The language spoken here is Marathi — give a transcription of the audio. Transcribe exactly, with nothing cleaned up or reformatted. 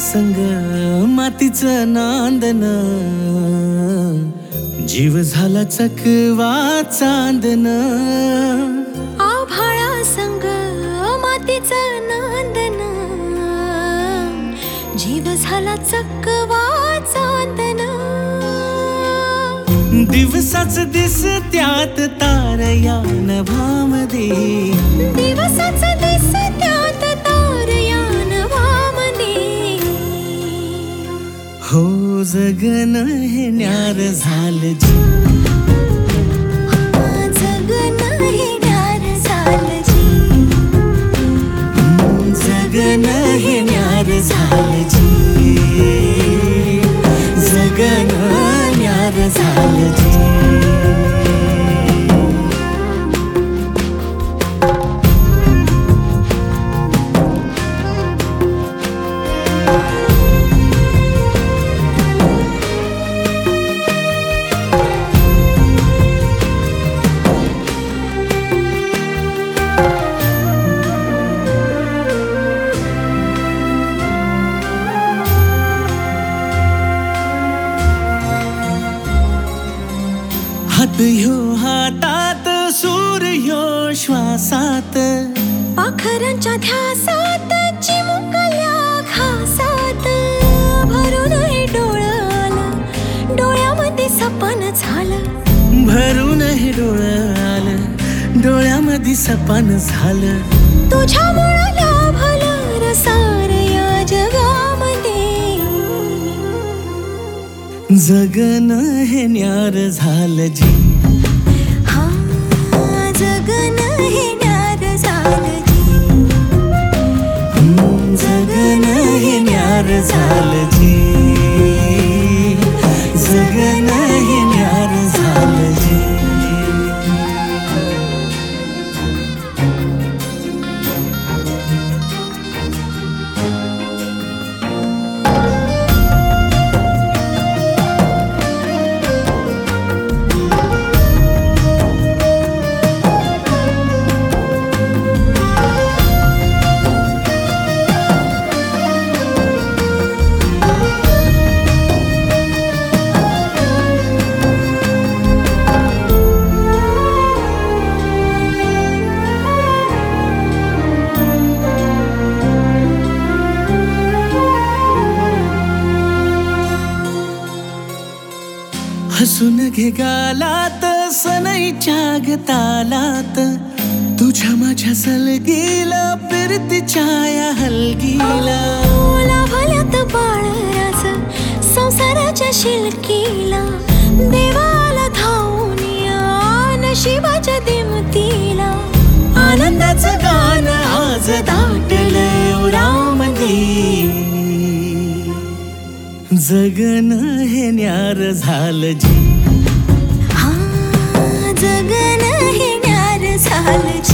संग मातीचं नांदन, जीव झाला चकवा चांदन. आभाळा संग मातीचं नांदन, जीव झाला चकवा चांदन. दिवसाच दिस त्यात तार या नभामध्ये, दिवसाच दिस त्यात तार या नभामध्ये. हो जगन हे न्यार झालं जी, जगन हे न्यार झालं जी, जगन हे न्यार झालं जी, जगन न्यार झालं जी. हात ह्यो हातात, सूर ह्यो श्वासात, पाखरांच्या ध्यासात, चिमुकल्या घासात. भरून हे डोळं आलं, डोळ्यामध्ये सपन झालं. भरून हे डोळं आलं, डोळ्यामध्ये सपन झालं. तुझ्यामुळं लाभलं रसार या जगामध्ये. जगन हे न्यार झालं जी, हा जगन हे न्यार झालं जी, जगन हे न्यार झालं जी, जगन हे न्यार झालं जी. हसून घे गालात, सनईच्या गतालात, तुझ्या माझ्या सलगीला, फिरतीच्या या हलगीला. लाभल्यात बाळराज संसाराच्या शिलकीला. देवाला धावून या नशिबाच्या दिमतीला. आनंदाचं गाण आज दाटलं उरामध्ये. जगन हे न्यार झालं जी, हा जगन हे न्यार झालं जी.